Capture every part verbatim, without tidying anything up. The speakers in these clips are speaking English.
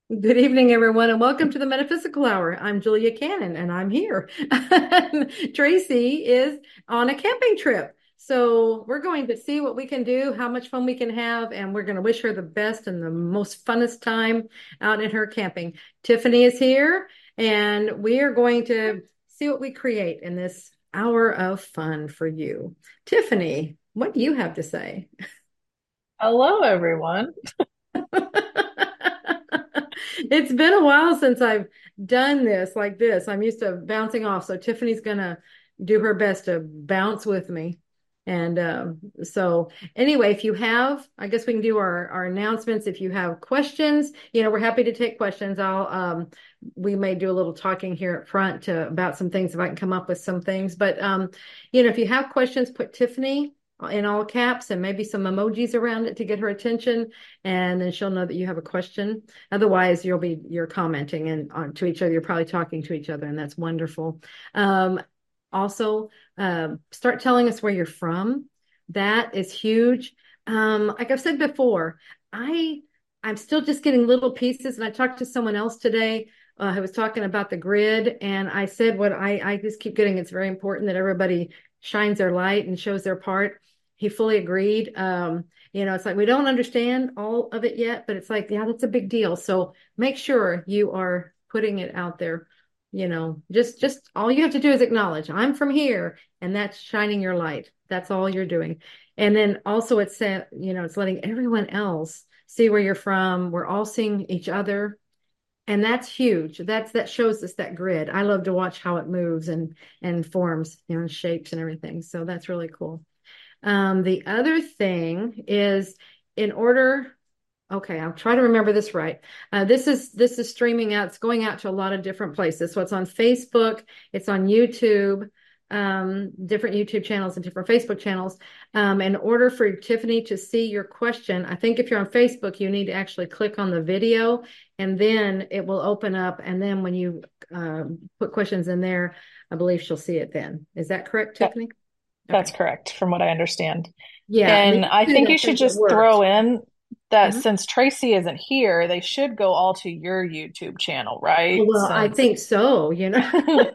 Good evening, everyone, and welcome to the Metaphysical Hour. I'm Julia Cannon, and I'm here. Tracy is on a camping trip. So we're going to see what we can do, how much fun we can have, and we're going to wish her the best and the most funnest time out in her camping. Tiffany is here, and we are going to see what we create in this hour of fun for you. Tiffany, what do you have to say? Hello, everyone. It's been a while since I've done this like this. I'm used to bouncing off. So Tiffany's gonna do her best to bounce with me. And um, so anyway, if you have, I guess we can do our, our announcements. If you have questions, you know, we're happy to take questions. I'll um, we may do a little talking here at front to about some things if I can come up with some things. But um, you know, if you have questions, put Tiffany in all caps and maybe some emojis around it to get her attention, and then she'll know that you have a question. Otherwise, you'll be you're commenting and on to each other. You're probably talking to each other, and that's wonderful. Um, also, uh, start telling us where you're from. That is huge. Um, like I've said before, I I'm still just getting little pieces, and I talked to someone else today. Uh, I was talking about the grid, and I said what I I just keep getting. It's very important that everybody shines their light and shows their part. He fully agreed. Um, you know, it's like we don't understand all of it yet, but it's like, yeah, that's a big deal. So make sure you are putting it out there. You know, just just all you have to do is acknowledge I'm from here, and that's shining your light. That's all you're doing. And then also it's said, you know, it's letting everyone else see where you're from. We're all seeing each other. And that's huge. That's that shows us that grid. I love to watch how it moves and and forms, you know, and shapes and everything. So that's really cool. Um, the other thing is in order, okay, I'll try to remember this right. Uh, this is this is streaming out, it's going out to a lot of different places. So it's on Facebook, it's on YouTube, um, different YouTube channels and different Facebook channels. Um, in order for Tiffany to see your question, I think if you're on Facebook, you need to actually click on the video and then it will open up. And then when you uh, put questions in there, I believe she'll see it then. Is that correct, That, Tiffany? that's Okay. correct, from what I understand. Yeah, And me I too. think you I should think it just works. throw in that Mhm. since Tracy isn't here, they should go all to your YouTube channel, right? Well, I Since think so, you know.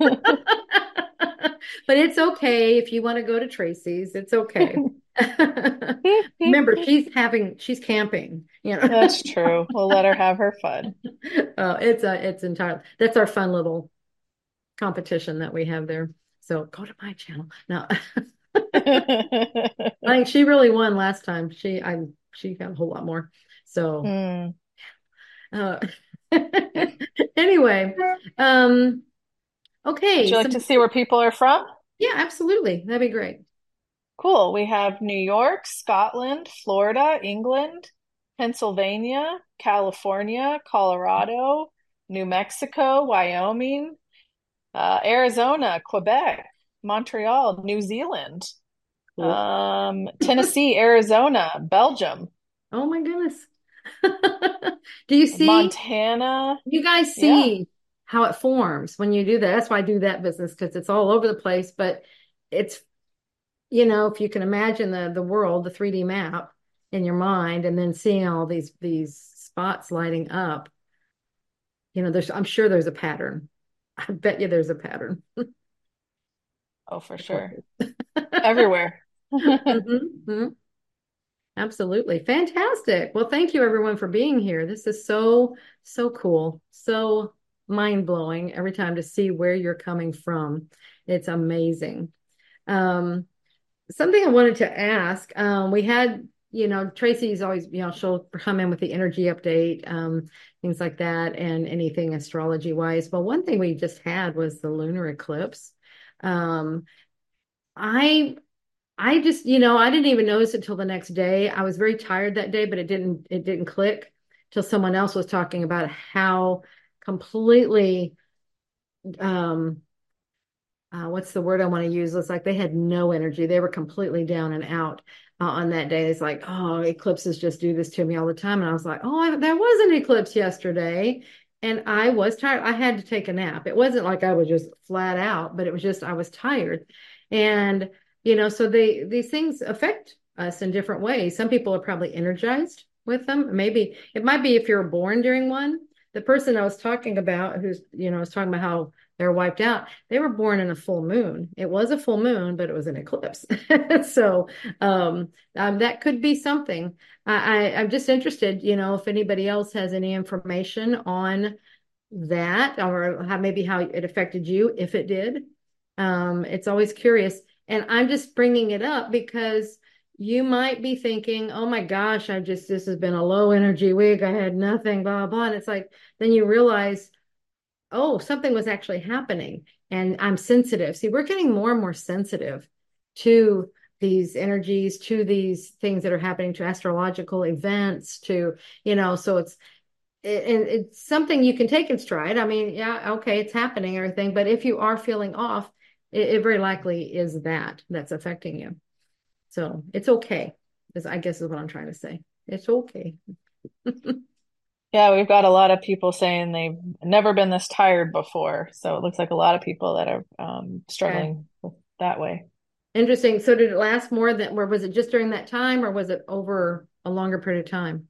But it's okay if you want to go to Tracy's. It's okay. Remember, she's having she's camping, you know. that's true. We'll let her have her fun. Oh, it's a it's entirely that's our fun little competition that we have there. So go to my channel. No. I think she really won last time. She I she got a whole lot more. So Hmm. uh anyway, um Would okay, you like some to see where people are from? yeah, absolutely. That'd be great. Cool. We have New York, Scotland, Florida, England, Pennsylvania, California, Colorado, New Mexico, Wyoming, uh, Arizona, Quebec, Montreal, New Zealand, Cool. um, Tennessee, Arizona, Belgium, Oh my goodness. Do you see? Montana. You guys Yeah. see how it forms when you do that. That's why I do that business because it's all over the place. But it's, you know, if you can imagine the the world, the three D map in your mind, and then seeing all these these spots lighting up, you know, there's I'm sure there's a pattern. I bet you there's a pattern. Oh, for sure. Everywhere. Mhm. Absolutely. Fantastic. Well, thank you everyone for being here. This is so, so cool. So mind-blowing every time to see where you're coming from. It's amazing. Um, something I wanted to ask, um, we had, you know, Tracy's always, you know, she'll come in with the energy update, um, things like that, and anything astrology wise. But one thing we just had was the lunar eclipse. Um, I I just, you know, I didn't even notice it till the next day. I was very tired that day, but it didn't it didn't click till someone else was talking about how completely um uh, what's the word I want to use? It's like they had no energy. They were completely down and out uh, on that day. It's like, oh, eclipses just do this to me all the time. And I was like, oh, I, there was an eclipse yesterday. And I was tired. I had to take a nap. It wasn't like I was just flat out, but it was just I was tired. And, you know, so they these things affect us in different ways. Some people are probably energized with them. Maybe it might be if you're born during one. the person I was talking about, who's, you know, was talking about how they're wiped out, they were born in a full moon. It was a full moon, but it was an eclipse. So um, um, that could be something. I, I, I'm just interested, you know, if anybody else has any information on that, or how maybe how it affected you, if it did. Um, it's always curious. And I'm just bringing it up because you might be thinking, oh my gosh, I just, this has been a low energy week. I had nothing, blah, blah. And it's like, then you realize, oh, something was actually happening and I'm sensitive. See, we're getting more and more sensitive to these energies, to these things that are happening, to astrological events, to, you know, so it's, it, it's something you can take in stride. I mean, yeah, okay, it's happening, everything. But if you are feeling off, it, it very likely is that that's affecting you. So it's okay, is I guess is what I'm trying to say. It's okay. Yeah, we've got a lot of people saying they've never been this tired before. So it looks like a lot of people that are um, Okay. struggling with that way. Interesting. So did it last more than, or was it just during that time, or was it over a longer period of time?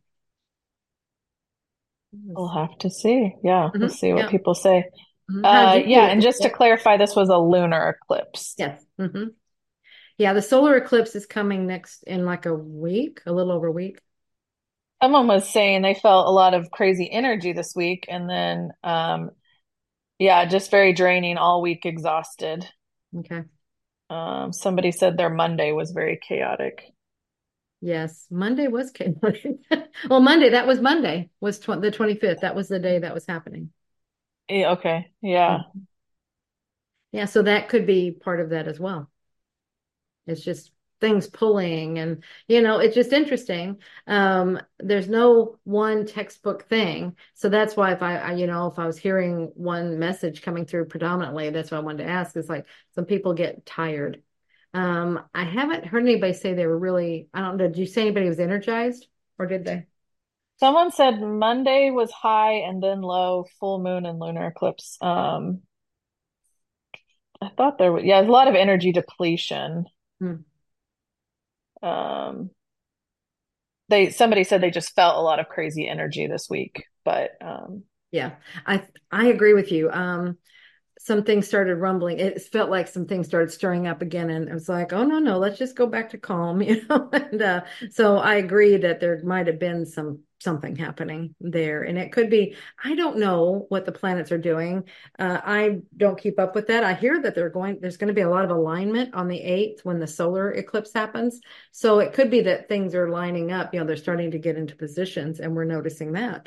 We'll have to see. Yeah, we'll Mm-hmm. see what Yeah. people say. Mhm. How did Uh, you yeah, feel with and it? just to Yeah. clarify, this was a lunar eclipse. Yes. Mm-hmm. Yeah, the solar eclipse is coming next in like a week, a little over a week. Someone was saying they felt a lot of crazy energy this week, and then um, yeah, just very draining all week, exhausted. Okay. Um, somebody said their Monday was very chaotic. Yes, Monday was chaotic. Well, Monday, that was Monday, was tw the twenty-fifth. That was the day that was happening. Yeah, okay, yeah. Mhm. Yeah, so that could be part of that as well. It's just things pulling and, you know, it's just interesting. Um, there's no one textbook thing. So that's why if I, I, you know, if I was hearing one message coming through predominantly, that's what I wanted to ask is like some people get tired. Um, I haven't heard anybody say they were really, I don't know, did you say anybody was energized or did they? Someone said Monday was high and then low, full moon and lunar eclipse. Um, I thought there was, yeah, there's a lot of energy depletion. Hmm. Um, they somebody said they just felt a lot of crazy energy this week, but um, Yeah, I I agree with you. Um, some things started rumbling. It felt like some things started stirring up again, and it was like, oh no, no, let's just go back to calm, you know. And uh, so I agree that there might have been some something happening there, and it could be. I don't know what the planets are doing. Uh, I don't keep up with that. I hear that they're going. There's going to be a lot of alignment on the eighth when the solar eclipse happens. So it could be that things are lining up. You know, they're starting to get into positions, and we're noticing that.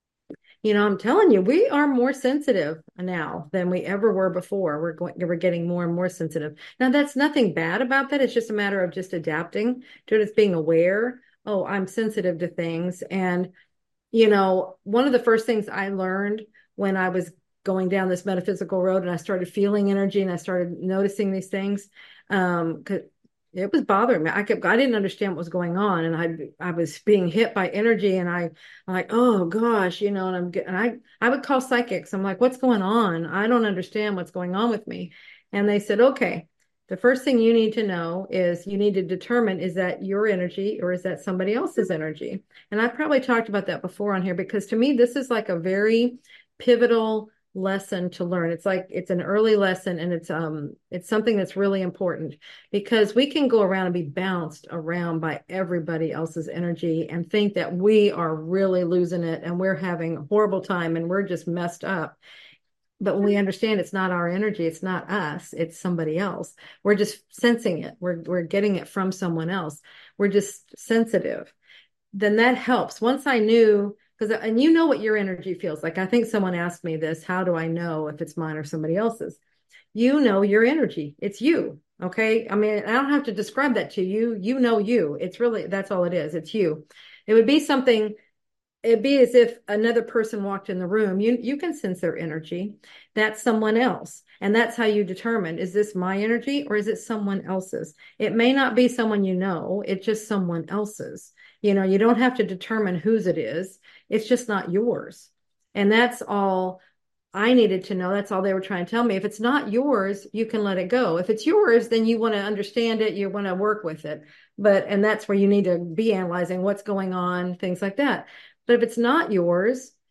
You know, I'm telling you, we are more sensitive now than we ever were before. We're going, we're getting more and more sensitive. Now, that's nothing bad about that. It's just a matter of just adapting to it. It's being aware. Oh, I'm sensitive to things. And, you know, one of the first things I learned when I was going down this metaphysical road and I started feeling energy and I started noticing these things, um, it was bothering me. I kept, I didn't understand what was going on, and I, I was being hit by energy, and I, I'm like, oh gosh, you know, and I'm getting, I, I would call psychics. I'm like, what's going on? I don't understand what's going on with me. And they said, okay, the first thing you need to know is you need to determine, is that your energy or is that somebody else's energy? And I probably talked about that before on here because to me, this is like a very pivotal lesson to learn. It's like it's an early lesson, and it's um it's something that's really important because we can go around and be bounced around by everybody else's energy and think that we are really losing it and we're having a horrible time and we're just messed up. But when we understand it's not our energy, it's not us, it's somebody else. We're just sensing it. We're we're getting it from someone else. We're just sensitive. Then that helps. Once I knew, because and you know what your energy feels like. I think someone asked me this, how do I know if it's mine or somebody else's? You know your energy. It's you. Okay. I mean, I don't have to describe that to you. You know you. It's really, that's all it is. It's you. It would be something, it'd be as if another person walked in the room. You you can sense their energy. That's someone else. And that's how you determine, is this my energy or is it someone else's? It may not be someone you know, it's just someone else's. You know, you don't have to determine whose it is. It's just not yours. And that's all I needed to know. That's all they were trying to tell me. If it's not yours, you can let it go. If it's yours, then you want to understand it, you want to work with it. But, and that's where you need to be analyzing what's going on, things like that. But if it's not yours,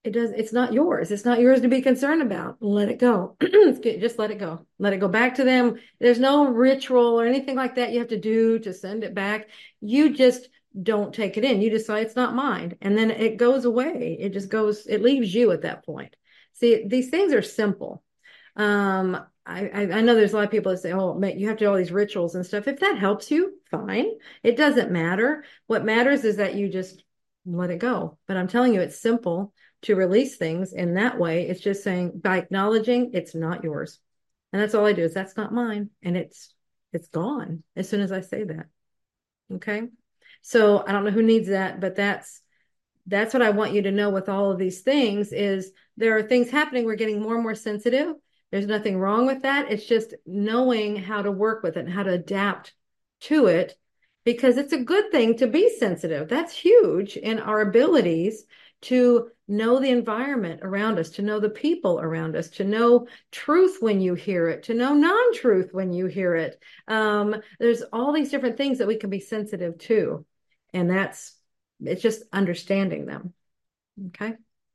It does, it's not yours. It's not yours to be concerned about. Let it go. Just let it go. Let it go back to them. There's no ritual or anything like that you have to do to send it back. You just don't take it in. You decide it's not mine. And then it goes away. It just goes, it leaves you at that point. See, these things are simple. Um, I, I, I know there's a lot of people that say, oh, man, you have to do all these rituals and stuff. If that helps you, fine. It doesn't matter. What matters is that you just let it go. But I'm telling you, it's simple to release things in that way. It's just saying by acknowledging it's not yours. And that's all I do is that's not mine. And it's it's gone as soon as I say that. Okay. So I don't know who needs that, but that's that's what I want you to know with all of these things is there are things happening. We're getting more and more sensitive. There's nothing wrong with that. It's just knowing how to work with it and how to adapt to it because it's a good thing to be sensitive. That's huge in our abilities to know the environment around us, to know the people around us, to know truth when you hear it, to know non-truth when you hear it. Um, there's all these different things that we can be sensitive to. And that's, it's just understanding them. Okay.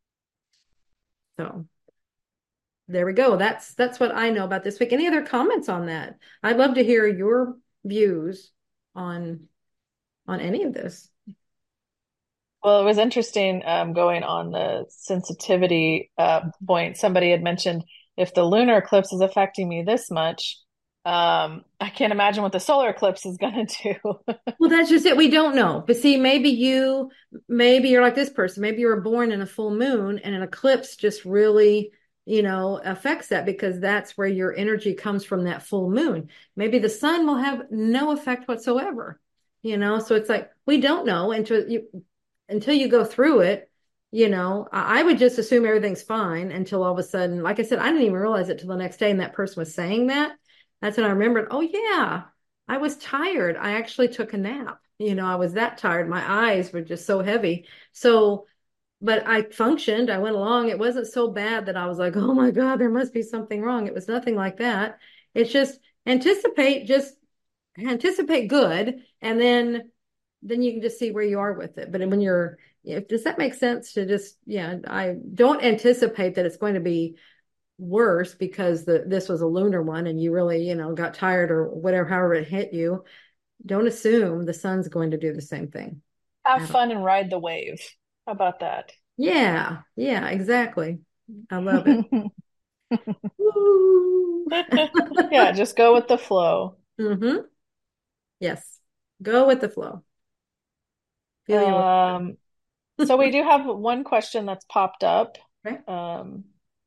So there we go. That's, that's what I know about this week. Any other comments on that? I'd love to hear your views on, on any of this. Well, it was interesting um, going on the sensitivity uh, point. Somebody had mentioned if the lunar eclipse is affecting me this much, um, I can't imagine what the solar eclipse is going to do. Well, that's just it. We don't know. But see, maybe you, maybe you're like this person. Maybe you were born in a full moon and an eclipse just really, you know, affects that because that's where your energy comes from that full moon. Maybe the sun will have no effect whatsoever, you know? So it's like, we don't know until you, until you go through it, you know, I would just assume everything's fine until all of a sudden, like I said, I didn't even realize it till the next day. And that person was saying that. That's when I remembered, oh yeah, I was tired. I actually took a nap. You know, I was that tired. My eyes were just so heavy. So, but I functioned. I went along. It wasn't so bad that I was like, oh my God, there must be something wrong. It was nothing like that. It's just anticipate, just anticipate good. And then then you can just see where you are with it. But when you're, if does that make sense to just, yeah, I don't anticipate that it's going to be worse because the this was a lunar one and you really, you know, got tired or whatever, however it hit you. Don't assume the sun's going to do the same thing. Have fun and ride the wave. How about that? Yeah, yeah, exactly. I love it. Woo. Yeah, just go with the flow. Mm-hmm. Yes. Go with the flow. Feel your Um, so we do have one question that's popped up. okay. Um,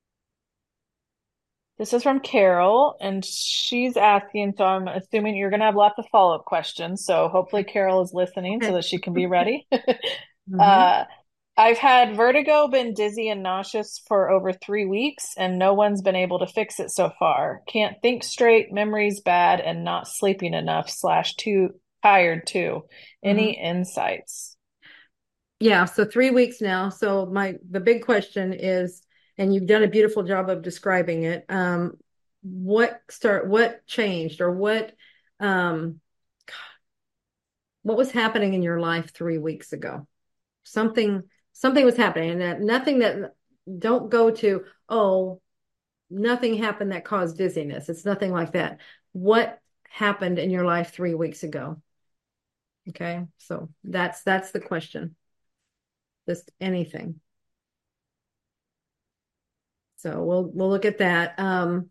this is from Carol, and she's asking, so I'm assuming you're going to have lots of follow-up questions. So hopefully Carol is listening so Okay. that she can be ready. Mm-hmm. Uh, I've had vertigo, been dizzy and nauseous for over three weeks, and no one's been able to fix it so far. Can't think straight, memory's bad, and not sleeping enough, slash too tired too. Mm-hmm. Any insights? Yeah, so three weeks now. So my the big question is, and you've done a beautiful job of describing it. Um, what start what changed or what um what was happening in your life three weeks ago? Something something was happening, and that nothing that don't go to, oh, nothing happened that caused dizziness. It's nothing like that. What happened in your life three weeks ago? Okay, so that's that's the question. Just anything. So we'll we'll look at that. Um,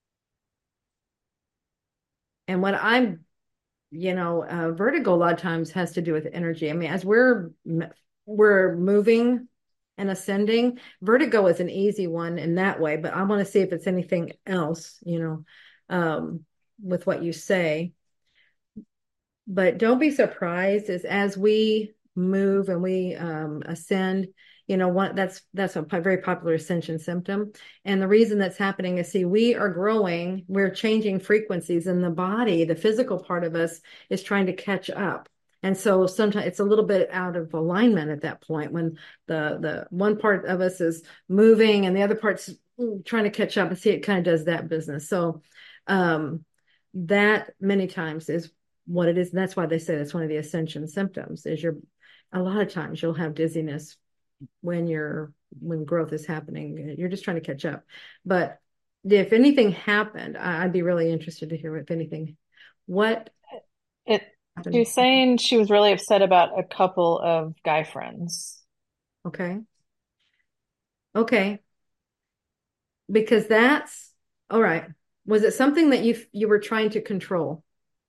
and what I'm, you know, uh, vertigo a lot of times has to do with energy. I mean, as we're we're moving and ascending, vertigo is an easy one in that way. But I want to see if it's anything else, you know, um, with what you say. But don't be surprised as as we move and we um, ascend. You know, one that's that's a very popular ascension symptom. And the reason that's happening is, see, we are growing, we're changing frequencies, and the body, the physical part of us, is trying to catch up. And so sometimes it's a little bit out of alignment at that point when the the one part of us is moving and the other part's trying to catch up. And see, it kind of does that business. So um, that many times is what it is. And that's why they say that's one of the ascension symptoms is you're a lot of times you'll have dizziness when you're when growth is happening. You're just trying to catch up. But if anything happened, I, I'd be really interested to hear if anything, what It, she happened. was saying she was really upset about a couple of guy friends. Okay. Okay. Because that's all right. Was it something that you you were trying to control?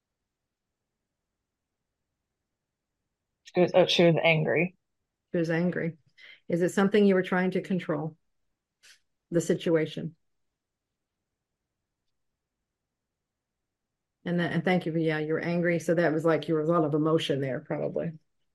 She was, oh, she was angry. She was angry. Is it something you were trying to control? The situation. And that, and thank you for, yeah, you were angry. So that was like, you were a lot of emotion there, probably.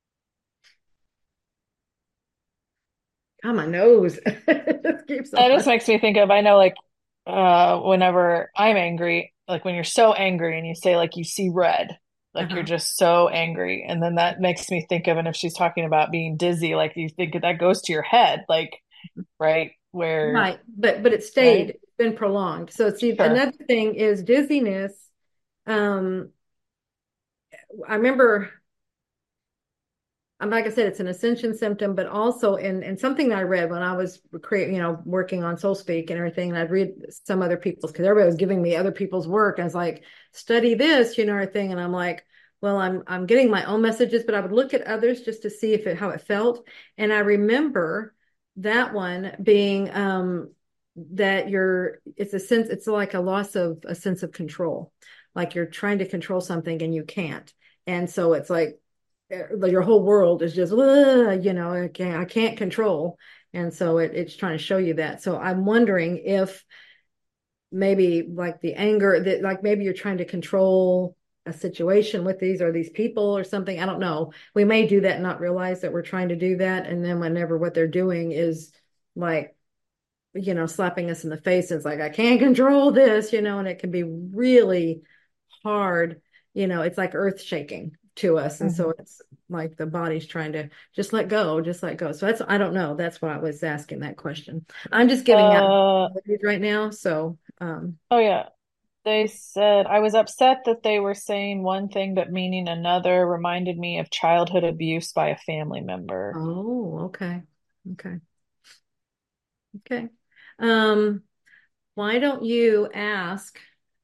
God, my nose. It just keeps That on. just makes me think of, I know like uh whenever I'm angry, like when you're so angry and you say like you see red, like you're Uh-huh. just so angry. And then that makes me think of, and if she's talking about being dizzy, like you think that goes to your head, like, right? Where, Right. But but it stayed, right? it's been prolonged. So see, Sure. another thing is dizziness. Um, I remember, um, like I said, it's an ascension symptom, but also in in something that I read when I was creating, you know, working on Soul Speak and everything, and I'd read some other people's because everybody was giving me other people's work. And I was like, study this, you know, everything. And I'm like, well, I'm I'm getting my own messages, but I would look at others just to see if it how it felt. And I remember that one being um that you're it's a sense, it's like a loss of a sense of control. Like you're trying to control something and you can't. And so it's like your whole world is just, you know, I can't, I can't control. And so it, it's trying to show you that. So I'm wondering if maybe like the anger that like maybe you're trying to control a situation with these or these people or something. I don't know. We may do that and not realize that we're trying to do that. And then whenever what they're doing is like, you know, slapping us in the face, it's like, I can't control this, you know, and it can be really hard, you know, it's like earth shaking to us. And Mhm. so it's like the body's trying to just let go, just let go. So that's, I don't know. That's why I was asking that question. I'm just giving out Uh, right now. So, um, oh yeah. They said I was upset that they were saying one thing but meaning another, reminded me of childhood abuse by a family member. oh, okay. Okay. Okay. Um, why don't you ask,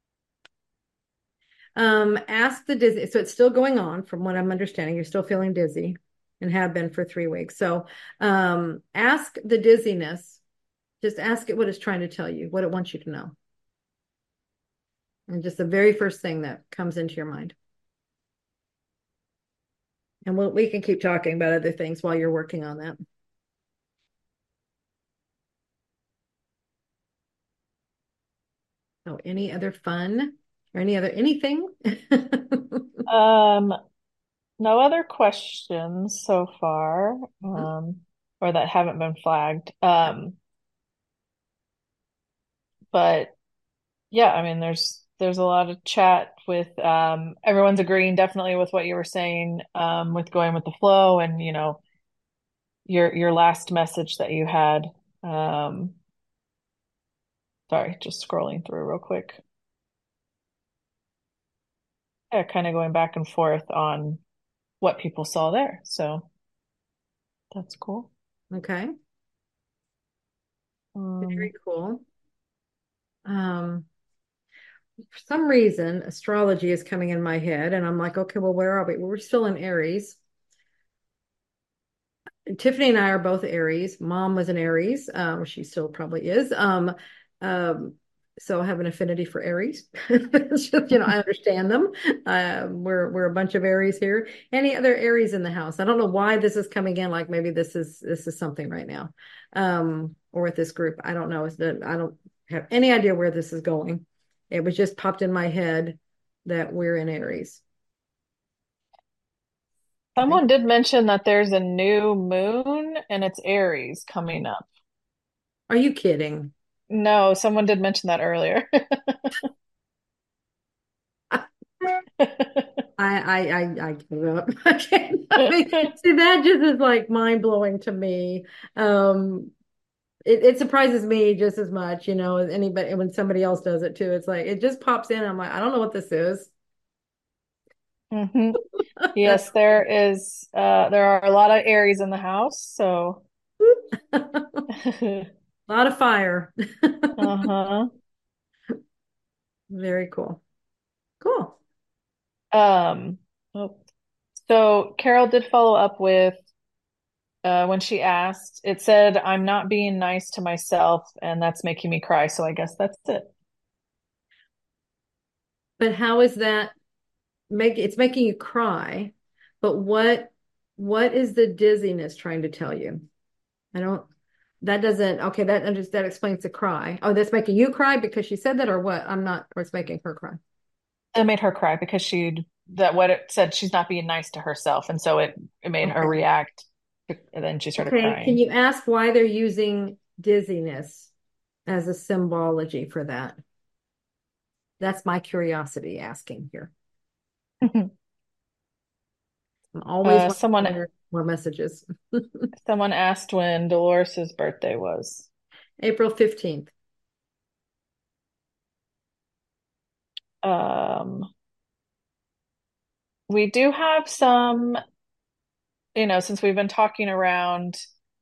um, ask the dizzy. So it's still going on from what I'm understanding. You're still feeling dizzy and have been for three weeks. So, um, ask the dizziness. Just ask it what it's trying to tell you, what it wants you to know. And just the very first thing that comes into your mind. And we'll, we can keep talking about other things while you're working on that. Oh, any other fun or any other anything? Um, no other questions so far, um, or that haven't been flagged. Um, but yeah, I mean, there's there's a lot of chat with um, everyone's agreeing definitely with what you were saying, um, with going with the flow, and you know your your last message that you had. Um, sorry, just scrolling through real quick. Yeah, kind of going back and forth on what people saw there. So that's cool. Okay, very Um, cool. Um, for some reason, astrology is coming in my head, and I'm like, okay, well, where are we? Well, we're still in Aries. Tiffany and I are both Aries. Mom was an Aries. Um, she still probably is. Um, um, so I have an affinity for Aries. It's just, you know, I understand them. Um, we're we're a bunch of Aries here. Any other Aries in the house? I don't know why this is coming in. Like maybe this is this is something right now, um, or with this group. I don't know. It's the, I don't have any idea where this is going. It was just popped in my head that we're in Aries. Okay. Someone did mention that there's a new moon and it's Aries coming up. Are you kidding? No, someone did mention that earlier. I I I, I give up. I can't. I mean, see, that just is like mind blowing to me. Um, it, it surprises me just as much, you know, as anybody when somebody else does it too. It's like it just pops in. I'm like, I don't know what this is. hmm That's Yes, there is uh there are a lot of Aries in the house, so A lot of fire. Uh-huh. Very cool. Cool. Um, oh, so Carol did follow up with uh, when she asked, it said, I'm not being nice to myself, and that's making me cry. So I guess that's it. But how is that make it's making you cry? But what what is the dizziness trying to tell you? I don't that doesn't okay, that under- that explains the cry. Oh, that's making you cry because she said that or what? I'm not or it's making her cry. It made her cry because she that what it said she's not being nice to herself, and so it it made her Okay. react, and then she started Okay. Can crying. you ask why they're using dizziness as a symbology for that? That's my curiosity asking here. I'm always Uh, wanting to someone hear more messages. someone asked when Dolores's birthday was. April fifteenth. Um, we do have some, you know, since we've been talking around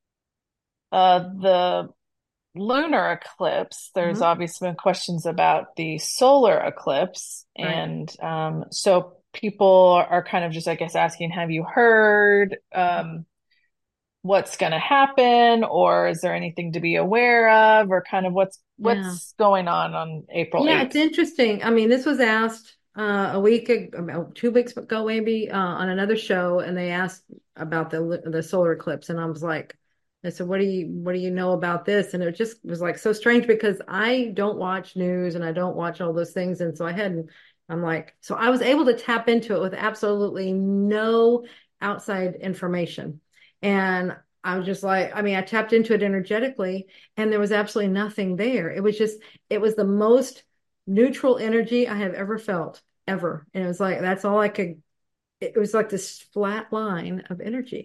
uh the lunar eclipse, there's Mhm. obviously been questions about the solar eclipse. Right. And um, so people are kind of just, I guess, asking, have you heard um, what's going to happen? Or is there anything to be aware of? Or kind of what's Yeah. what's going on on April Yeah, it's eighth? interesting. I mean, this was asked uh, a week ago, about two weeks ago, maybe uh, on another show, and they asked about the the solar eclipse, and I was like, I said, "What do you what do you know about this?" And it just was like so strange because I don't watch news and I don't watch all those things, and so I hadn't. I'm like, so I was able to tap into it with absolutely no outside information, and I was just like, I mean, I tapped into it energetically, and there was absolutely nothing there. It was just it was the most neutral energy I have ever felt, ever. And it was like, that's all I could, it was like this flat line of energy.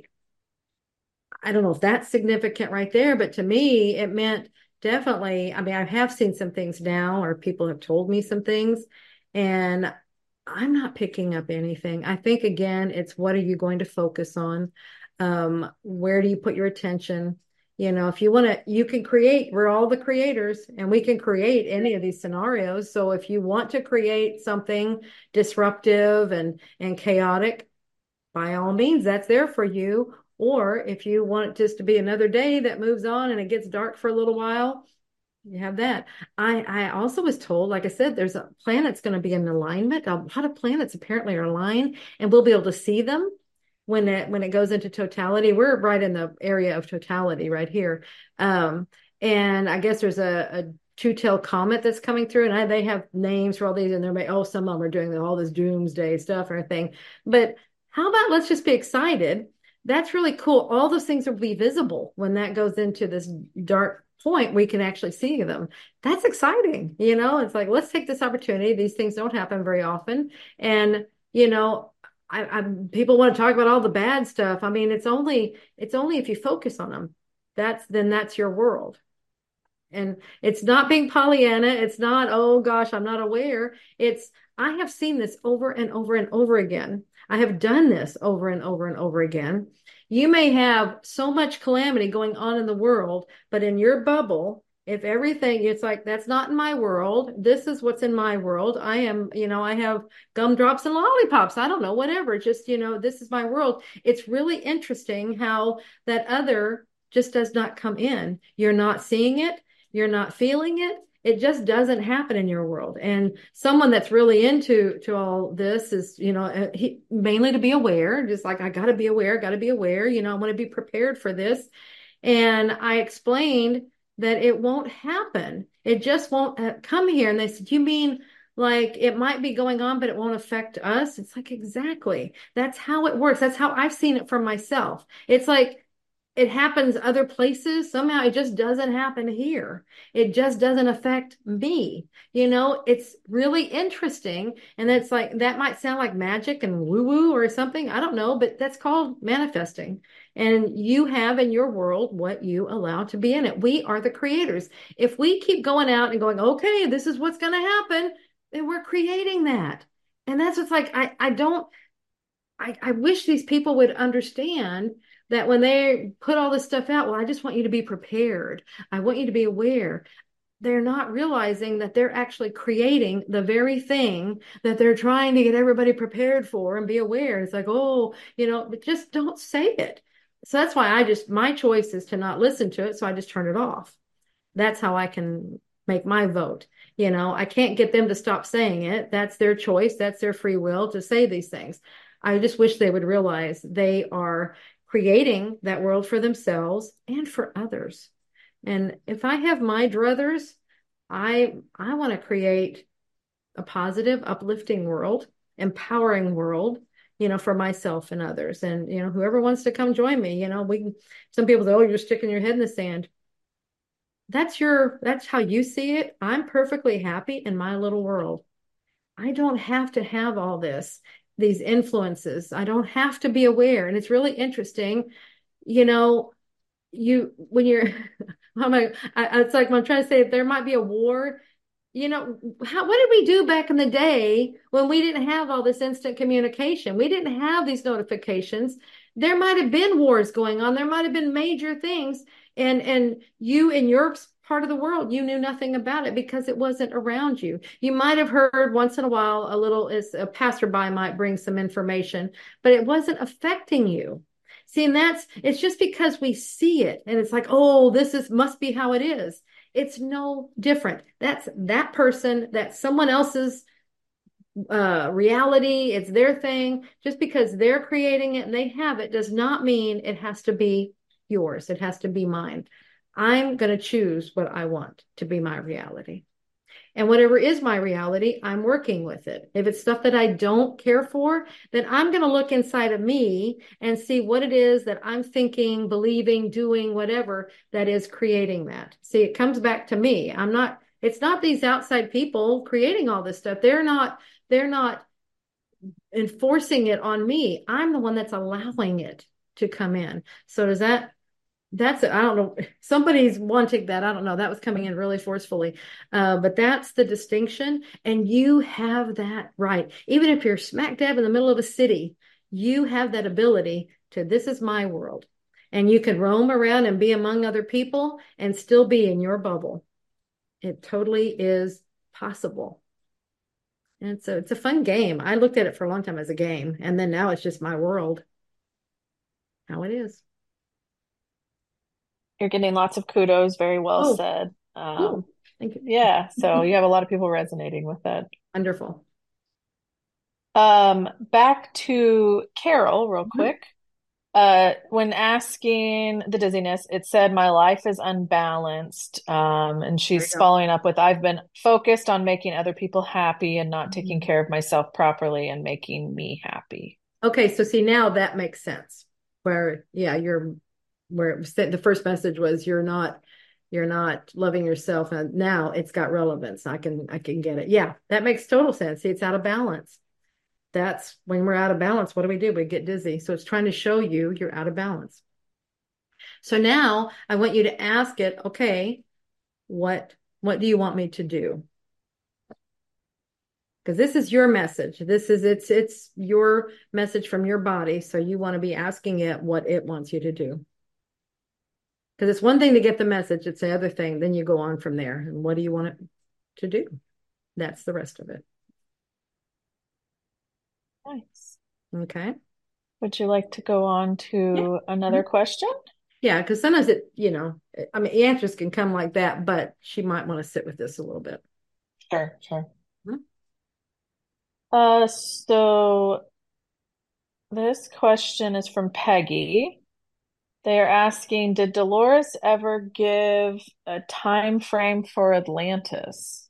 I don't know if that's significant right there, but to me, it meant definitely, I mean, I have seen some things now, or people have told me some things, and I'm not picking up anything. I think again, it's what are you going to focus on? Um, where do you put your attention? You know, if you want to, you can create, we're all the creators and we can create any of these scenarios. So if you want to create something disruptive and and chaotic, by all means, that's there for you. Or if you want it just to be another day that moves on and it gets dark for a little while, you have that. I, I also was told, like I said, there's a planet's going to be in alignment. A lot of planets apparently are aligned, and we'll be able to see them when it when it goes into totality. We're right in the area of totality right here. Um, and I guess there's a, a two-tailed comet that's coming through, and I, they have names for all these, and they're oh, some of them are doing all this doomsday stuff or anything. But how about let's just be excited? That's really cool. All those things will be visible when that goes into this dark point. We can actually see them. That's exciting. You know, it's like, let's take this opportunity. These things don't happen very often. And, you know, I, I people want to talk about all the bad stuff. I mean, it's only it's only if you focus on them. That's then that's your world. And it's not being Pollyanna. It's not, oh gosh, I'm not aware. It's, I have seen this over and over and over again. I have done this over and over and over again. You may have so much calamity going on in the world, but in your bubble, if everything, it's like, that's not in my world. This is what's in my world. I am, you know, I have gumdrops and lollipops. I don't know, whatever. Just, you know, this is my world. It's really interesting how that other just does not come in. You're not seeing it, you're not feeling it, it just doesn't happen in your world. And someone that's really into to all this is, you know, uh, he, mainly to be aware, just like I got to be aware, got to be aware, you know, I want to be prepared for this. And I explained that it won't happen, it just won't uh, come here. And they said, you mean like it might be going on but it won't affect us? It's like, exactly, that's how it works. That's how I've seen it for myself. It's like it happens other places. Somehow it just doesn't happen here. It just doesn't affect me. You know, it's really interesting. And it's like, that might sound like magic and woo woo or something. I don't know, but that's called manifesting. And you have in your world what you allow to be in it. We are the creators. If we keep going out and going, okay, this is what's going to happen, then we're creating that. And that's what's like, I, I don't, I, I wish these people would understand that when they put all this stuff out, well, I just want you to be prepared. I want you to be aware. They're not realizing that they're actually creating the very thing that they're trying to get everybody prepared for and be aware. It's like, oh, you know, but just don't say it. So that's why I just, my choice is to not listen to it. So I just turn it off. That's how I can make my vote. You know, I can't get them to stop saying it. That's their choice. That's their free will to say these things. I just wish they would realize they are creating that world for themselves and for others. And if I have my druthers, I I want to create a positive, uplifting world, empowering world, you know, for myself and others. And, you know, whoever wants to come join me, you know, we can, some people say, oh, you're sticking your head in the sand. That's your, that's how you see it. I'm perfectly happy in my little world. I don't have to have all this, these influences. I don't have to be aware. And it's really interesting, you know, you when you're I'm like, I, it's like I'm trying to say if there might be a war, you know, how, what did we do back in the day when we didn't have all this instant communication? We didn't have these notifications. There might have been wars going on. There might have been major things, and and you in your part of the world, you knew nothing about it because it wasn't around you. You might have heard once in a while a little, as a passerby might bring some information, but it wasn't affecting you. See, and that's, it's just because we see it and it's like, oh, this is, must be how it is. It's no different. That's that person, that's someone else's uh, reality. It's their thing. Just because they're creating it and they have it does not mean it has to be yours. It has to be mine. I'm going to choose what I want to be my reality. And whatever is my reality, I'm working with it. If it's stuff that I don't care for, then I'm going to look inside of me and see what it is that I'm thinking, believing, doing, whatever that is creating that. See, it comes back to me. I'm not, it's not these outside people creating all this stuff. They're not, they're not enforcing it on me. I'm the one that's allowing it to come in. So does that that's it. I don't know. Somebody's wanting that. I don't know. That was coming in really forcefully. Uh, but that's the distinction. And you have that right. Even if you're smack dab in the middle of a city, you have that ability to, this is my world. And you can roam around and be among other people and still be in your bubble. It totally is possible. And so it's a fun game. I looked at it for a long time as a game. And then now it's just my world. How it is. You're getting lots of kudos. Very well Oh, said. Um, cool. Thank you. yeah, so you have a lot of people resonating with that. Wonderful. Um, back to Carol, real Mhm. quick. Uh, when asking the dizziness, it said my life is unbalanced. Um, and There you she's go. following up with I've been focused on making other people happy and not taking Mhm. care of myself properly and making me happy. Okay, so see now that makes sense. Where yeah, you're where it was, the first message was you're not you're not loving yourself, and now it's got relevance. I can I can get it. Yeah, that makes total sense. See, it's out of balance. That's when we're out of balance. What do we do? We get dizzy. So it's trying to show you you're out of balance. So now I want you to ask it, okay, what what do you want me to do? Because this is your message. This is it's it's your message from your body. So you want to be asking it what it wants you to do. Because it's one thing to get the message, it's the other thing. Then you go on from there. And what do you want it to do? That's the rest of it. Nice. Okay. Would you like to go on Yeah. to another Mhm. question? Yeah. Because sometimes it, you know, I mean, answers can come like that, but she might want to sit with this a little bit. Sure, sure. Mhm. Uh, so this question is from Peggy. They are asking, did Dolores ever give a time frame for Atlantis?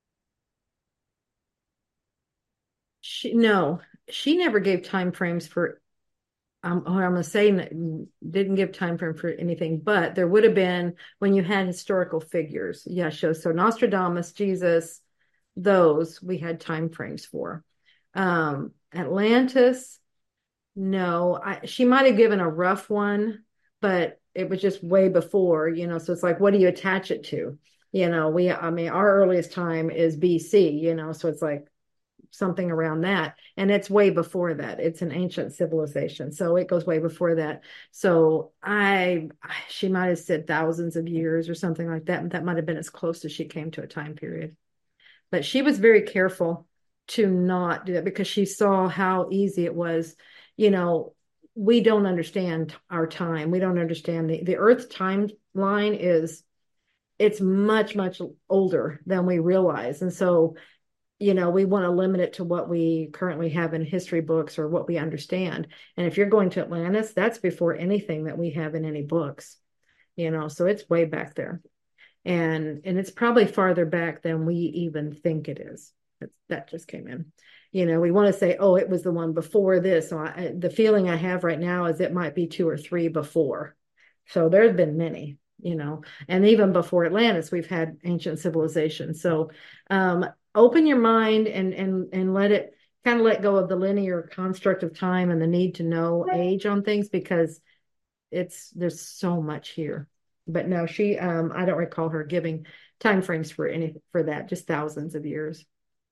She, no, she never gave time frames for, um, or I'm going to say didn't give time frame for anything, but there would have been when you had historical figures. Yeah. So, so Nostradamus, Jesus, those we had time frames for. Um, Atlantis, no, I, she might have given a rough one, but it was just way before, you know. So it's like, what do you attach it to? You know, we, I mean, our earliest time is B C, you know, so it's like something around that. And it's way before that. It's an ancient civilization. So it goes way before that. So I, she might have said thousands of years or something like that. That might have been as close as she came to a time period. But she was very careful to not do that because she saw how easy it was. You know, we don't understand our time. We don't understand the, the Earth timeline is, it's much, much older than we realize. And so, you know, we want to limit it to what we currently have in history books or what we understand. And if you're going to Atlantis, that's before anything that we have in any books, you know, so it's way back there. And and it's probably farther back than we even think it is. That's, that just came in. You know, we want to say, oh, it was the one before this. So I, the feeling I have right now is it might be two or three before. So there's been many. You know, and even before Atlantis, we've had ancient civilization. So um, open your mind and and and let it kind of let go of the linear construct of time and the need to know age on things because it's there's so much here. But no, she um, I don't recall her giving time frames for any for that, just thousands of years.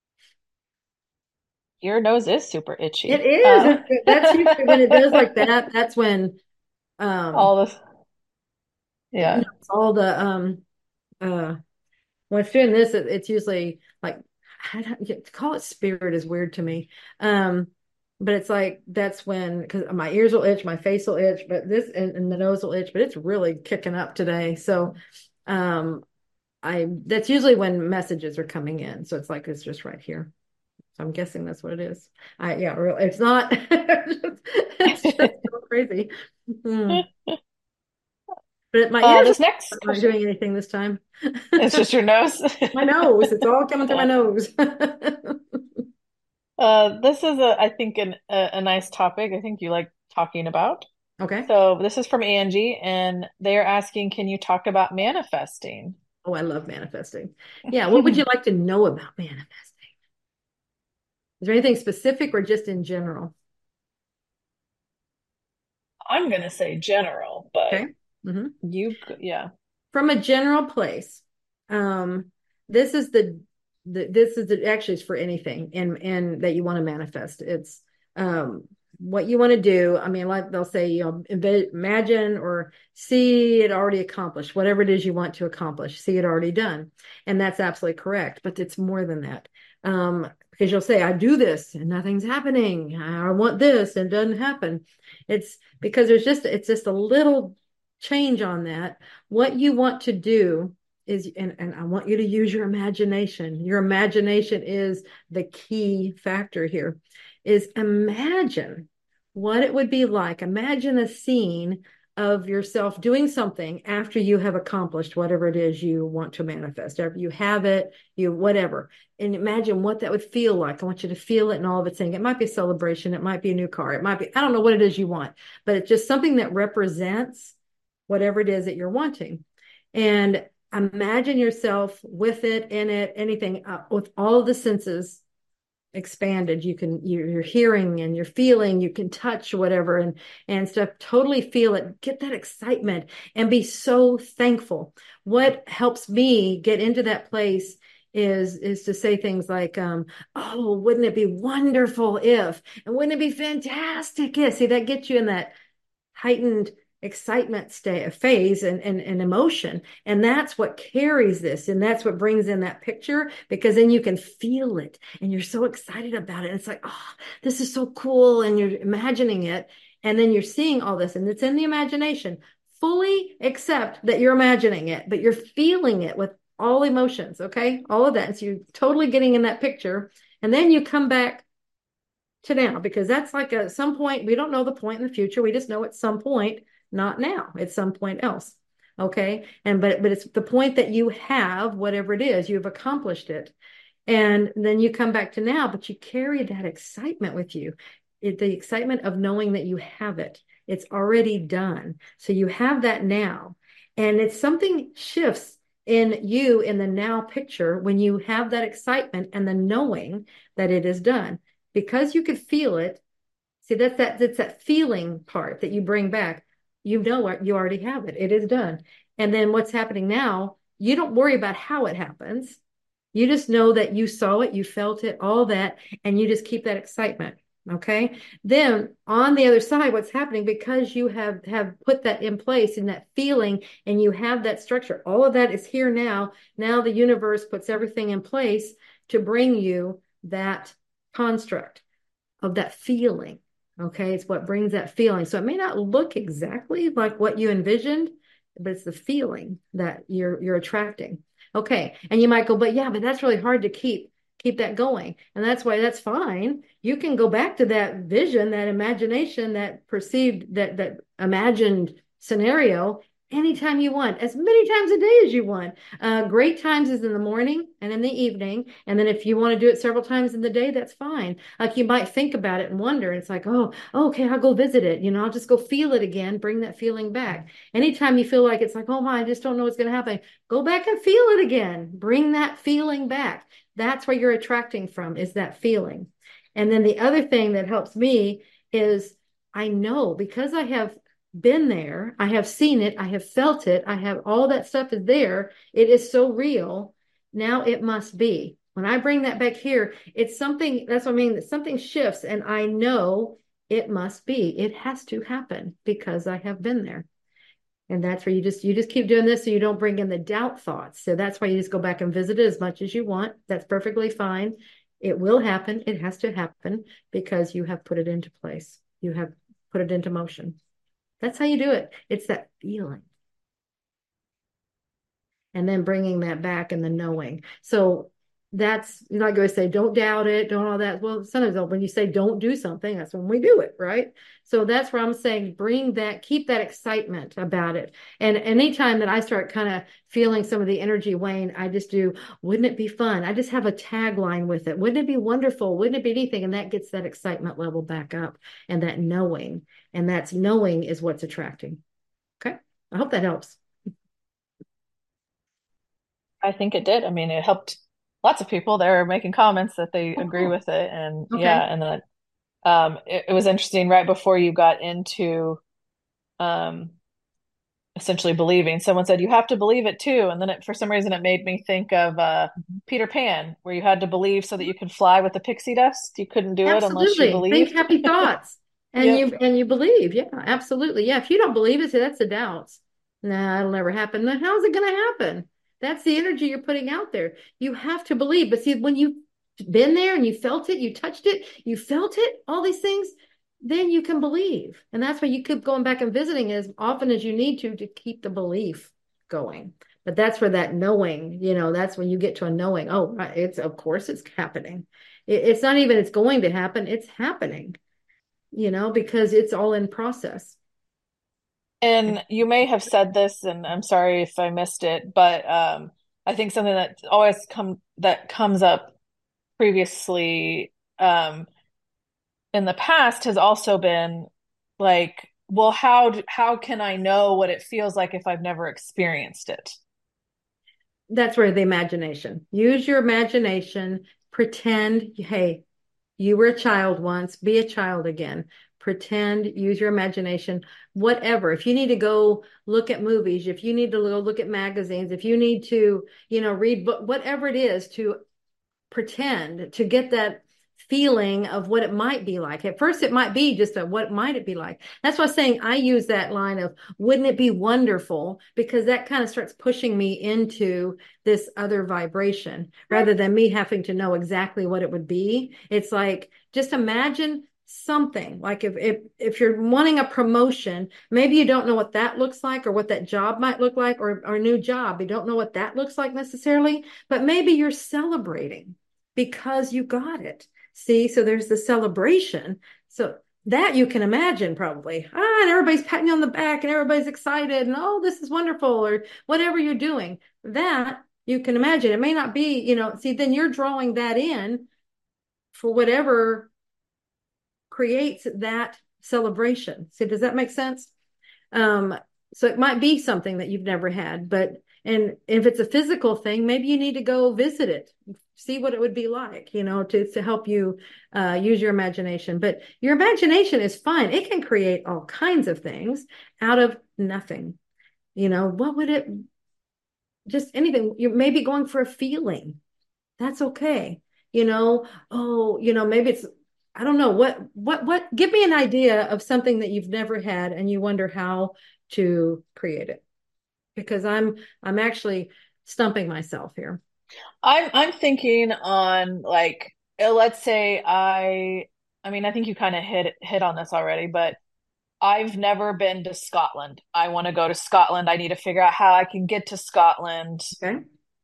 Your nose is super It itchy. is. Um, That's usually when it does like that. That's when um, all this, yeah. all the um, uh, when it's doing this, it, it's usually like I don't, to call it spirit is weird to me. Um, but it's like that's when because my ears will itch, my face will itch, but this and, and the nose will itch, but it's really kicking up today. So um I that's usually when messages are coming in. So it's like it's just right here. So I'm guessing that's what it is. I yeah, real it's not it's just so crazy. Hmm. But my Uh, ears this next aren't question, doing anything this time. it's just your nose. My nose, it's all coming through my Yeah. nose. Uh, this is a, I think an, a, a nice topic. I think you like talking about. Okay. So this is from Angie, and they're asking, can you talk about manifesting? Oh, I love manifesting. Yeah. What would you like to know about manifesting? Is there anything specific or just in general? I'm gonna say general, but Okay. hmm you, c- yeah. From a general place, um, this is the, the this is the actually it's for anything and and that you want to manifest. It's um what you want to do. I mean, like they'll say, you know, imagine or see it already accomplished, whatever it is you want to accomplish, see it already done. And that's absolutely correct. But it's more than that. Um, because you'll say, I do this and nothing's happening. I want this and it doesn't happen. It's because there's just it's just a little change on that. What you want to do is, and, and I want you to use your imagination. Your imagination is the key factor here, is imagine what it would be like. Imagine a scene of yourself doing something after you have accomplished whatever it is you want to manifest. After you have it, you whatever. And imagine what that would feel like. I want you to feel it and all of its thing. It might be a celebration. It might be a new car. It might be, I don't know what it is you want, but it's just something that represents whatever it is that you're wanting. And imagine yourself with it, in it, anything, uh, with all the senses expanded. You can, you're hearing and you're feeling, you can touch whatever and, and stuff, totally feel it, get that excitement and be so thankful. What helps me get into that place is is to say things like um oh, wouldn't it be wonderful if, and wouldn't it be fantastic if. See, that gets you in that heightened excitement state phase and, and, and emotion. And that's what carries this. And that's what brings in that picture, because then you can feel it and you're so excited about it. And it's like, oh, this is so cool. And you're imagining it. And then you're seeing all this and it's in the imagination. Fully accept that you're imagining it, but you're feeling it with all emotions. Okay. All of that. And so you're totally getting in that picture. And then you come back to now, because that's like at some point, we don't know the point in the future. We just know at some point, not now, at some point else. Okay. And, but, but it's the point that you have, whatever it is, you've accomplished it. And then you come back to now, but you carry that excitement with you. It, the excitement of knowing that you have it. It's already done. So you have that now. And it's something shifts in you in the now picture when you have that excitement and the knowing that it is done. Because you could feel it. See, that's that that's that feeling part that you bring back. You know what, you already have it. It is done. And then what's happening now, you don't worry about how it happens. You just know that you saw it, you felt it, all that, and you just keep that excitement. Okay. Then on the other side, what's happening because you have have put that in place and that feeling and you have that structure, all of that is here now. Now the universe puts everything in place to bring you that construct of that feeling. Okay. It's what brings that feeling. So it may not look exactly like what you envisioned, but it's the feeling that you're you're attracting. Okay. And you might go, but yeah, but that's really hard to keep keep that going. And that's why that's fine. You can go back to that vision, that imagination, that perceived, that that imagined scenario anytime you want, as many times a day as you want. Uh, great times is in the morning and in the evening. And then if you want to do it several times in the day, that's fine. Like you might think about it and wonder. It's like, oh, okay, I'll go visit it. You know, I'll just go feel it again, bring that feeling back. Anytime you feel like it's like, oh my, I just don't know what's going to happen, go back and feel it again. Bring that feeling back. That's where you're attracting from, is that feeling. And then the other thing that helps me is I know because I have been there, I have seen it, I have felt it, I have all that stuff is there. It is so real. Now it must be. When I bring that back here, it's something, that's what I mean, something shifts and I know it must be. It has to happen because I have been there. And that's where you just you just keep doing this so you don't bring in the doubt thoughts. So that's why you just go back and visit it as much as you want. That's perfectly fine. It will happen. It has to happen because you have put it into place. You have put it into motion. That's how you do it. It's that feeling. And then bringing that back and the knowing. So that's, like I say, don't doubt it, don't all that. Well, sometimes when you say don't do something, that's when we do it, right? So that's where I'm saying bring that, keep that excitement about it. And anytime that I start kind of feeling some of the energy wane, I just do, wouldn't it be fun? I just have a tagline with it. Wouldn't it be wonderful? Wouldn't it be anything? And that gets that excitement level back up and that knowing. And that's knowing is what's attracting. Okay. I hope that helps. I think it did. I mean, it helped lots of people. They're making comments that they Oh, agree cool. with it. And yeah, Okay. and then um, it, it was interesting right before you got into um, essentially believing. Someone said, you have to believe it too. And then it, for some reason, it made me think of uh, Peter Pan, where you had to believe so that you could fly with the pixie dust. You couldn't do it unless you Absolutely. Think believed. happy thoughts. And Yep. you and you believe. Yeah, absolutely. Yeah. If you don't believe it, see, that's the doubts. Nah, it'll never happen. Then how's it gonna happen? That's the energy you're putting out there. You have to believe. But see, when you've been there and you felt it, you touched it, you felt it, all these things, then you can believe. And that's why you keep going back and visiting as often as you need to to keep the belief going. But that's where that knowing, you know, that's when you get to a knowing. Oh, right, it's of course it's happening. It, it's not even it's going to happen, it's happening, you know, because it's all in process. And you may have said this, and I'm sorry if I missed it, but um, I think something that always come that comes up previously um, in the past has also been like, well, how do, how can I know what it feels like if I've never experienced it? That's where the imagination. Use your imagination, pretend, hey, you were a child once, be a child again. Pretend, use your imagination, whatever. If you need to go look at movies, if you need to go look at magazines, if you need to, you know, read book, whatever it is to pretend to get that feeling of what it might be like. At first, it might be just a what might it be like. That's why I'm saying I use that line of wouldn't it be wonderful? Because that kind of starts pushing me into this other vibration rather than me having to know exactly what it would be. It's like just imagine something like if if if you're wanting a promotion, maybe you don't know what that looks like or what that job might look like or, or a new job. You don't know what that looks like necessarily, but maybe you're celebrating because you got it. See, so there's the celebration. So that you can imagine probably. Ah, and everybody's patting you on the back and everybody's excited and oh, this is wonderful or whatever you're doing. That you can imagine. It may not be, you know, see, then you're drawing that in for whatever creates that celebration. See, does that make sense? Um, so it might be something that you've never had, but and if it's a physical thing, maybe you need to go visit it, see what it would be like, you know, to to help you uh, use your imagination. But your imagination is fine; it can create all kinds of things out of nothing. You know, what would it? Just anything. You may be going for a feeling. That's okay. You know, oh, you know, maybe it's, I don't know, what, what, what, give me an idea of something that you've never had and you wonder how to create it. Because I'm, I'm actually stumping myself here. I'm I'm thinking on like uh, let's say I I mean I think you kind of hit hit on this already, but I've never been to Scotland. I want to go to Scotland. I need to figure out how I can get to Scotland Okay.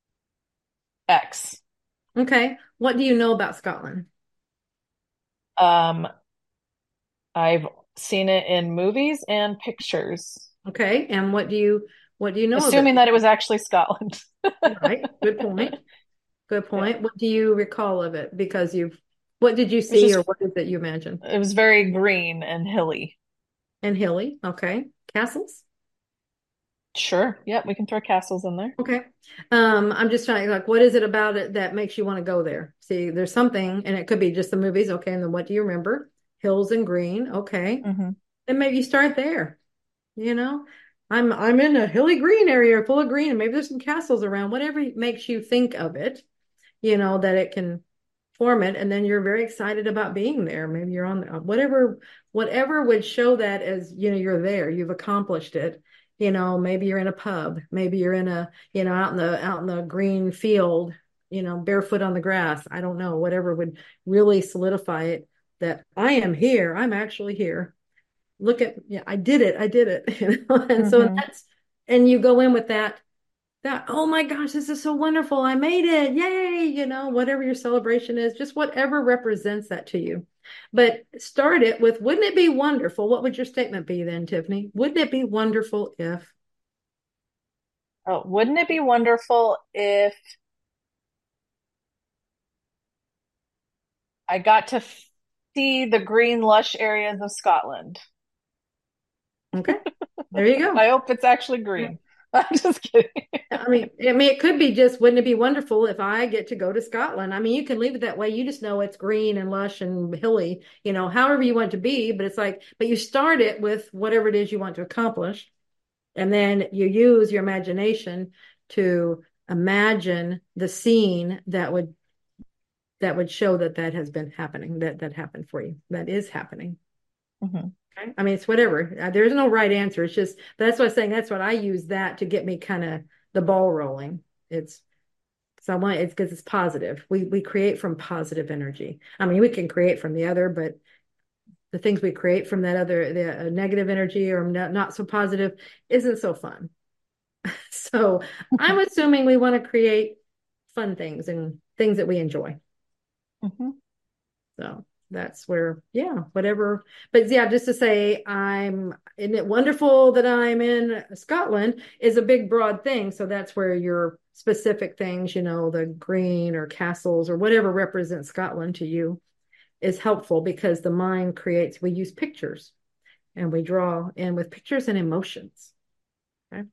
X. Okay. What do you know about Scotland? Um, I've seen it in movies and pictures, Okay. And what do you, what do you know of it? assuming that it was actually Scotland. Right. Good point. Good Yeah. point. What do you recall of it? Because you've, what did you It was see or just what is it you imagine? it was very green and hilly. And hilly. Okay. Castles. Sure. Yep, we can throw castles in there. Okay. Um, I'm just trying, like, what is it about it that makes you want to go there? See, there's something, and it could be just the movies. Okay. And then what do you remember? Hills and green. Okay. Hmm. Then maybe you start there. You know, I'm I'm in a hilly green area full of green, and maybe there's some castles around, whatever makes you think of it, you know, that it can form it. And then you're very excited about being there. Maybe you're on whatever, whatever would show that as, you know, you're there, you've accomplished it. You know, maybe you're in a pub, maybe you're in a, you know, out in the out in the green field, you know, barefoot on the grass. I don't know, whatever would really solidify it that I am here. I'm actually here. Look at, yeah, I did it. I did it. You know? And so Hmm. that's, and you go in with that that, oh my gosh, this is so wonderful. I made it. Yay. You know, whatever your celebration is, just whatever represents that to you. But start it with, wouldn't it be wonderful? What would your statement be then, Tiffany? Wouldn't it be wonderful if, Oh, wouldn't it be wonderful if I got to f- see the green, lush areas of Scotland? okay, there you I go. hope it's actually green. I'm just kidding. I mean, I mean, it could be just, wouldn't it be wonderful if I get to go to Scotland? I mean, you can leave it that way. You just know it's green and lush and hilly, you know, however you want it to be. But it's like, but you start it with whatever it is you want to accomplish. And then you use your imagination to imagine the scene that would that would show that that has been happening, that that happened for you, that is happening. Hmm. Okay? I mean, it's whatever. Uh, There's no right answer. It's just that's what I'm saying. That's what I use that to get me kind of the ball rolling. It's so I want it's because it's positive. We we create from positive energy. I mean, we can create from the other, but the things we create from that other the uh, negative energy or not, not so positive isn't so fun. So I'm assuming we want to create fun things and things that we enjoy. Hmm. So that's where, yeah, whatever. But yeah, just to say, I'm, isn't it wonderful that I'm in Scotland is a big, broad thing. So that's where your specific things, you know, the green or castles or whatever represents Scotland to you is helpful because the mind creates, we use pictures and we draw in with pictures and emotions. Okay.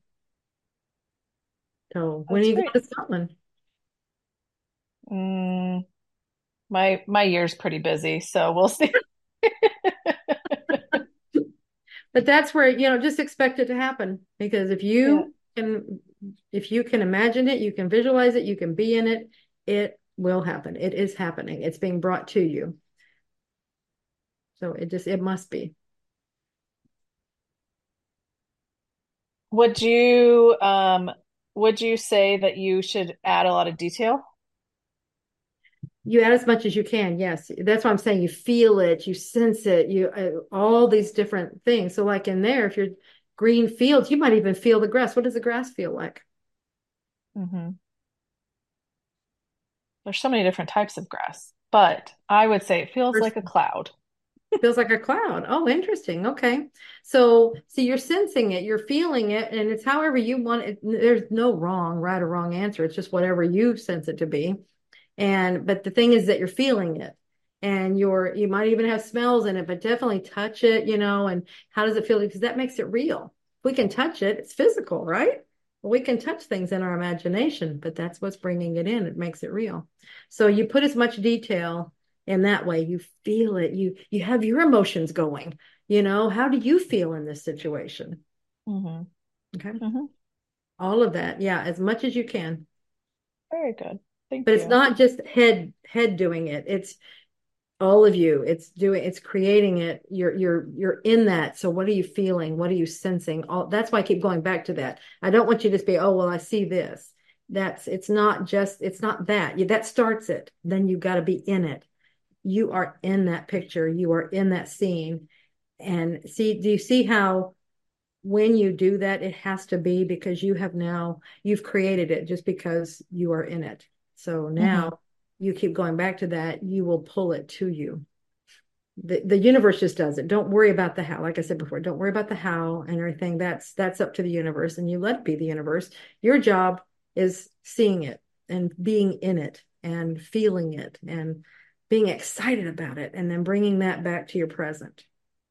So when That's you go great. to Scotland, Mm, my my year's pretty busy, so we'll see. but that's where, you know, just expect it to happen because if Yeah. you can, if you can imagine it, you can visualize it, you can be in it, it will happen. It is happening. It's being brought to you. So it just, it must be. Would you um would you say that you should add a lot of detail? You add as much as you can. Yes. That's why I'm saying you feel it, you sense it, you, uh, all these different things. So like in there, if you're green fields, you might even feel the grass. What does the grass feel like? Hmm. There's so many different types of grass, but I would say it feels like a cloud. Feels like a cloud. Oh, interesting. Okay. So, so you're sensing it, you're feeling it, and it's however you want it. There's no wrong, right or wrong answer. It's just whatever you sense it to be. And but the thing is that you're feeling it. And you're you might even have smells in it, but definitely touch it, you know, and how does it feel? Because that makes it real. If we can touch it, it's physical, right? We can touch things in our imagination, but that's what's bringing it in. It makes it real. So you put as much detail in that way. You feel it. You you have your emotions going. You know, how do you feel in this situation? Hmm. Okay. Hmm. All of that. Yeah, as much as you can. Very good. But Thank it's you. not just head head doing it. It's all of you. It's doing, it's creating it. You're you're you're in that. So what are you feeling? What are you sensing? All that's why I keep going back to that. I don't want you to just be, oh, well, I see this. That's it's not just, it's not that. You, that starts it. Then you got to be in it. You are in that picture. You are in that scene. And see, do you see how when you do that, it has to be because you have now, you've created it just because you are in it. So Hmm. now you keep going back to that, you will pull it to you. The, the universe just does it. Don't worry about the how. Like I said before, don't worry about the how and everything. That's that's up to the universe, and you let it be the universe. Your job is seeing it and being in it and feeling it and being excited about it, and then bringing that back to your present.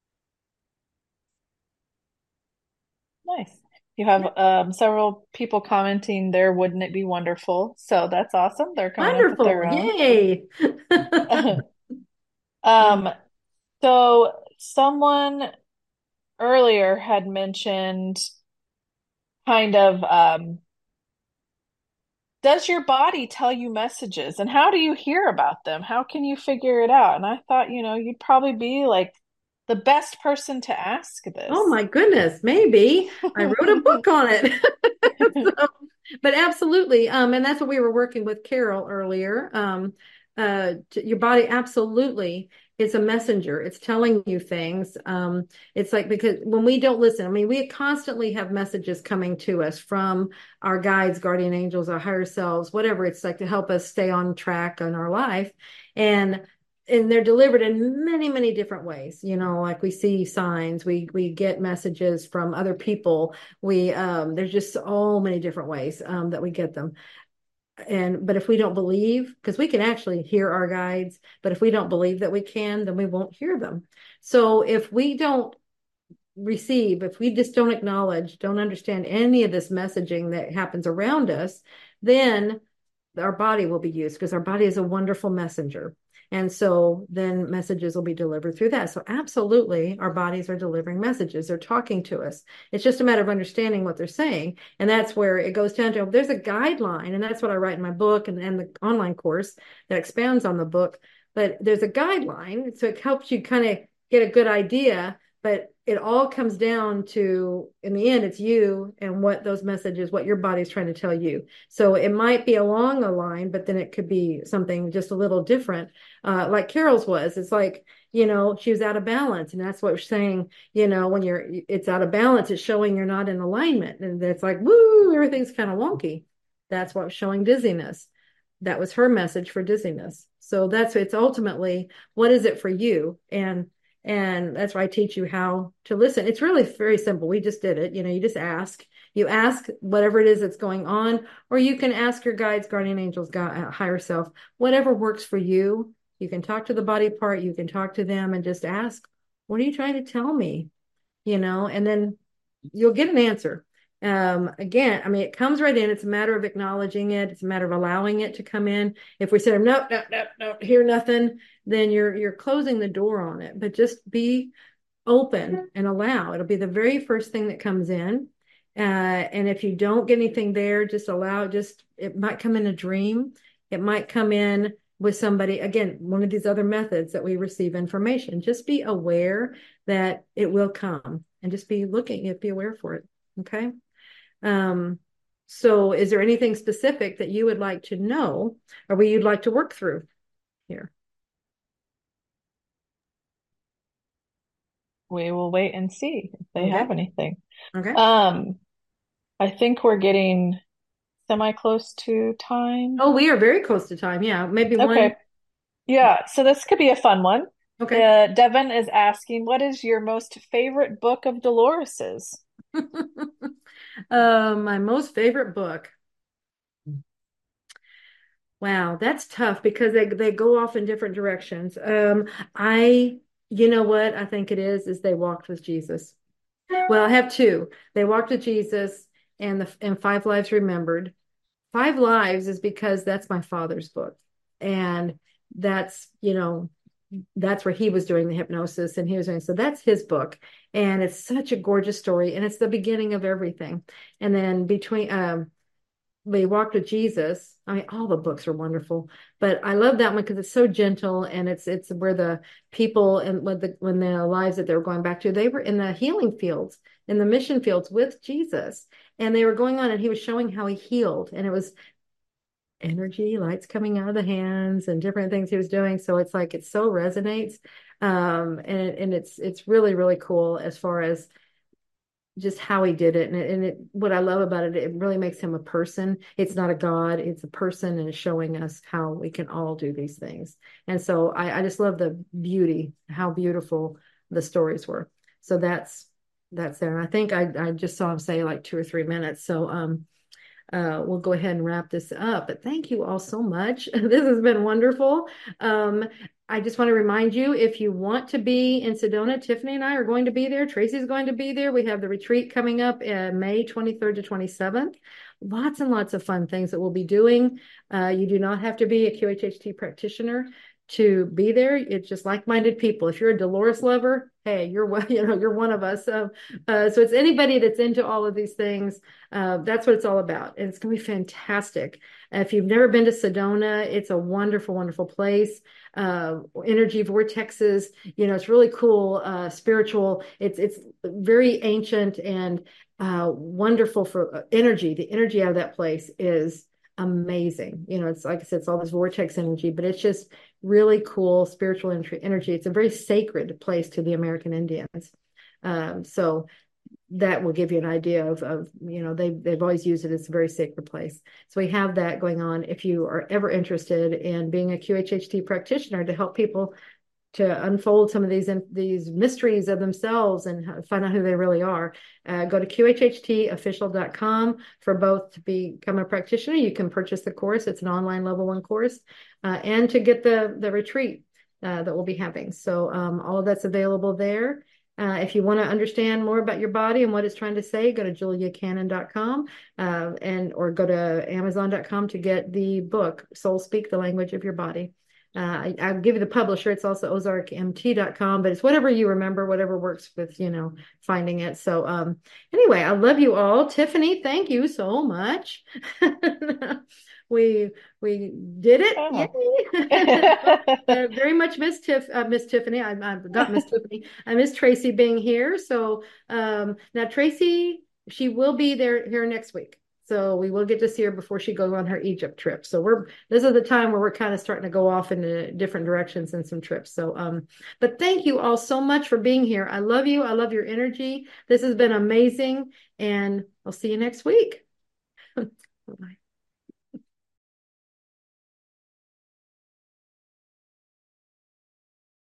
Nice. You have um, several people commenting there, wouldn't it be wonderful? So that's awesome. They're coming up with their Wonderful. own. Yay. Um, so someone earlier had mentioned kind of um, does your body tell you messages and how do you hear about them? How can you figure it out? And I thought, you know, you'd probably be like the best person to ask Oh this. my goodness, maybe I wrote a book on it. So, but absolutely, um, and that's what we were working with Carol earlier. Um, uh, t- your body absolutely is a messenger. It's telling you things. Um, it's like because when we don't listen, I mean, we constantly have messages coming to us from our guides, guardian angels, our higher selves, whatever it's like to help us stay on track in our life. And and they're delivered in many many different ways, you know, like we see signs, we we get messages from other people, we um there's just so many different ways um that we get them. And but if we don't believe, because we can actually hear our guides, but if we don't believe that we can, then we won't hear them. So if we don't receive, if we just don't acknowledge, don't understand any of this messaging that happens around us, then our body will be used because our body is a wonderful messenger. And so then messages will be delivered through that. So absolutely, our bodies are delivering messages. They're talking to us. It's just a matter of understanding what they're saying. And that's where it goes down to, there's a guideline. And that's what I write in my book and, and the online course that expands on the book. But there's a guideline. So it helps you kind of get a good idea. But it all comes down to, in the end, it's you and what those messages, what your body's trying to tell you. So it might be along a line, but then it could be something just a little different. Uh, like Carol's was, it's like, you know, she was out of balance. And that's what we're saying, you know, when you're, it's out of balance, it's showing you're not in alignment. And it's like, woo, everything's kind of wonky. That's what's showing dizziness. That was her message for dizziness. So that's, it's ultimately, what is it for you? And and that's why I teach you how to listen. It's really very simple. We just did it. You know, you just ask. You ask whatever it is that's going on, or you can ask your guides, guardian angels, God, uh, higher self, whatever works for you. You can talk to the body part. You can talk to them and just ask, what are you trying to tell me? You know, and then you'll get an answer. Um, again, I mean, it comes right in. It's a matter of acknowledging it. It's a matter of allowing it to come in. If we say, nope, nope, nope, nope, hear nothing, then you're you're closing the door on it. But just be open and allow. It'll be the very first thing that comes in. Uh, and if you don't get anything there, just allow. Just it might come in a dream. It might come in with somebody. Again, one of these other methods that we receive information. Just be aware that it will come, and just be looking. Be aware for it. Okay. Um, so is there anything specific that you would like to know or we you'd like to work through here? We will wait and see if they Okay. have anything. Okay. Um, I think we're getting semi close to time. Oh, we are very close to time. Yeah. Maybe one. Okay. Yeah, so this could be a fun one. Okay. Uh, Devin is asking, what is your most favorite book of Dolores's? Uh, my most favorite book. Wow, that's tough because they they go off in different directions. Um, I, you know what I think it is, is They Walked with Jesus. Well, I have two. They Walked with Jesus and the and Five Lives Remembered. Five Lives is because that's my father's book. And that's, you know, that's where he was doing the hypnosis and he was doing, so that's his book. And it's such a gorgeous story. And it's the beginning of everything. And then between, um, we walked with Jesus. I mean, all the books are wonderful, but I love that one because it's so gentle and it's it's where the people and when the when the lives that they were going back to, they were in the healing fields, in the mission fields with Jesus, and they were going on and he was showing how he healed, and it was energy, lights coming out of the hands and different things he was doing. So it's like it so resonates. Um, and and it's it's really, really cool as far as just how he did it. And, it, and it, what I love about it, it really makes him a person. It's not a God, it's a person, and it's showing us how we can all do these things. And so I, I just love the beauty, how beautiful the stories were. So that's that's there. And I think I, I just saw him say like two or three minutes. So um uh, we'll go ahead and wrap this up. But thank you all so much. This has been wonderful. Um, I just want to remind you, if you want to be in Sedona, Tiffany and I are going to be there. Tracy's going to be there. We have the retreat coming up in May twenty-third to twenty-seventh. Lots and lots of fun things that we'll be doing. Uh, you do not have to be a Q H H T practitioner to be there. It's just like-minded people. If you're a Dolores lover, hey, you're one, you know, you're one of us. So, uh, so it's anybody that's into all of these things. Uh, that's what it's all about. And it's going to be fantastic. If you've never been to Sedona, it's a wonderful, wonderful place. Uh, energy vortexes, you know, it's really cool, uh, spiritual. It's, it's very ancient and uh, wonderful for energy. The energy out of that place is amazing. You know, it's like I said, it's all this vortex energy, but it's just really cool spiritual energy. It's a very sacred place to the American Indians. Um, so that will give you an idea of, of you know, they've, they've always used it as a very sacred place. So we have that going on. If you are ever interested in being a Q H H T practitioner to help people to unfold some of these these mysteries of themselves and find out who they really are, uh, go to Q H H T official dot com for both to become a practitioner. You can purchase the course. It's an online level one course, uh, and to get the, the retreat uh, that we'll be having. So um, all of that's available there. Uh, if you want to understand more about your body and what it's trying to say, go to julia cannon dot com uh, and or go to amazon dot com to get the book, Soul Speak, The Language of Your Body. Uh, I, I'll give you the publisher. It's also ozark M T dot com, but it's whatever you remember, whatever works with, you know, finding it. So um, anyway, I love you all. Tiffany, thank you so much. we we did it. Oh. Yay. uh, very much miss Tiff, uh, Miss Tiffany. I, I not Miss Tiffany. I miss Tracy being here. So um, now Tracy, she will be there here next week. So we will get to see her before she goes on her Egypt trip. So we're this is the time where we're kind of starting to go off in different directions and some trips. So um, but thank you all so much for being here. I love you. I love your energy. This has been amazing, and I'll see you next week. Bye.